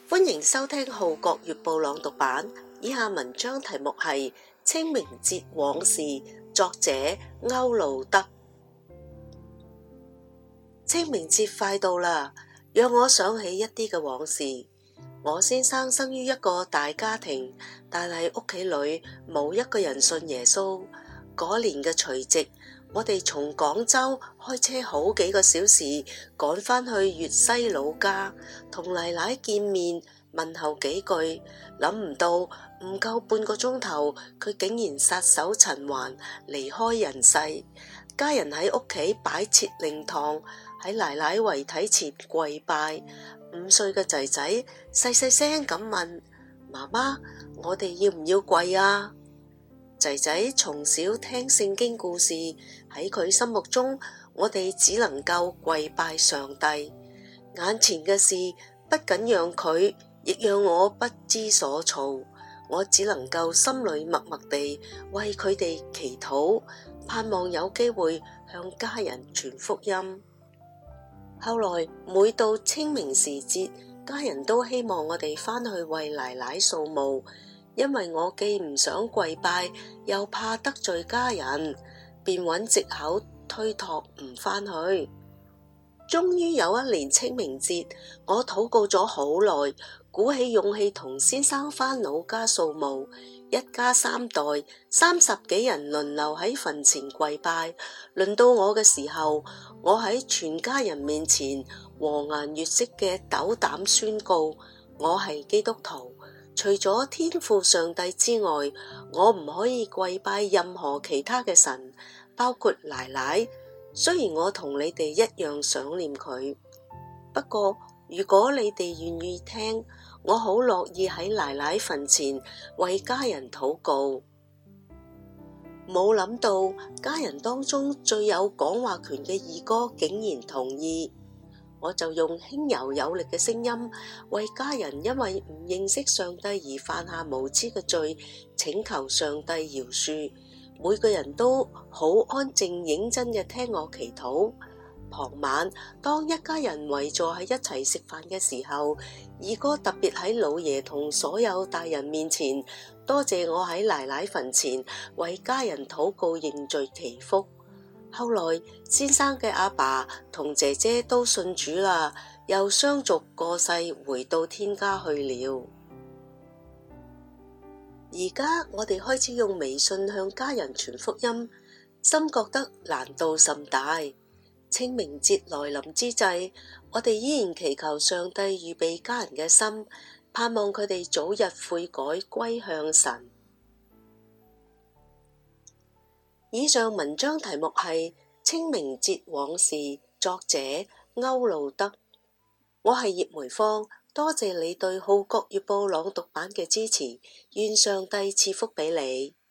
歡迎收聽《號角月報》朗讀版。以下文章題目係《清明節往事》，作者歐路德。清明節快到啦，讓我想起一啲嘅往事。我先生生於一個大家庭，但係屋企裏冇一個人信耶穌。嗰年嘅除夕，我哋從廣州開車好幾個小時趕返去粵西老家，同奶奶見面問候幾句。諗唔到唔夠半個鐘頭，佢竟然撒手塵寰離開人世。家人喺屋企擺設靈堂，喺奶奶遺體前跪拜。5歲嘅仔仔細細聲咁問媽媽：我哋要唔要跪啊？仔仔從小聽聖經故事，喺佢心目中，我哋只能夠跪拜上帝。眼前嘅事不僅讓佢，亦讓我不知所措。我只能夠心裏默默地為佢哋祈禱，盼望有機會向家人傳福音。後來每到清明時節，家人都希望我哋返去為奶奶掃墓。因為我既唔想跪拜，又怕得罪家人，便揾藉口推託唔返去。終於有一年清明節，我禱告咗好耐，鼓起勇氣同先生返老家掃墓。一家3代30幾人輪流喺墳前跪拜。輪到我嘅時候，我喺全家人面前和顏悅色嘅斗膽宣告，我係基督徒。除咗天父上帝之外，我唔可以跪拜任何其他嘅神，包括奶奶。雖然我同你哋一樣想念佢，不過如果你哋願意聽，我好樂意喺奶奶墳前為家人禱告。冇諗到家人當中最有講話權嘅二哥竟然同意。我就用輕柔有力嘅聲音，為家人因為唔認識上帝而犯下無知嘅罪，請求上帝饒恕。每個人都好安靜認真嘅聽我祈禱。傍晚，當一家人圍坐喺一齊食飯嘅時候，二哥特別喺老爺同所有大人面前，多謝我喺奶奶墳前為家人禱告認罪祈福。後來先生嘅阿爸同姐姐都信主啦，又相續過世回到天家去了。而家我哋開始用微信向家人傳福音，心覺得難度甚大。清明節來臨之際，我哋依然祈求上帝預備家人嘅心，盼望佢哋早日悔改歸向神。以上文章題目係《清明節往事》，作者歐路德。我係葉梅芳，多謝你對《號角月報》朗讀版嘅支持，願上帝賜福俾你。